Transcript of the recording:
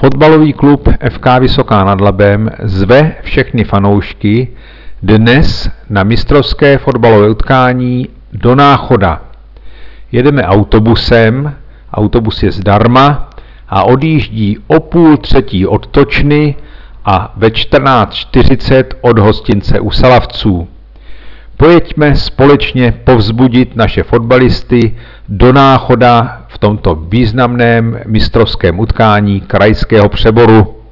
Fotbalový klub FK Vysoká nad Labem zve všechny fanoušky dnes na mistrovské fotbalové utkání do Náchoda. Jedeme autobusem, autobus je zdarma a odjíždí o 2:30 od Točny a ve 14:40 od hostince u Salavců. Pojeďme společně povzbudit naše fotbalisty do Náchoda v tomto významném mistrovském utkání krajského přeboru.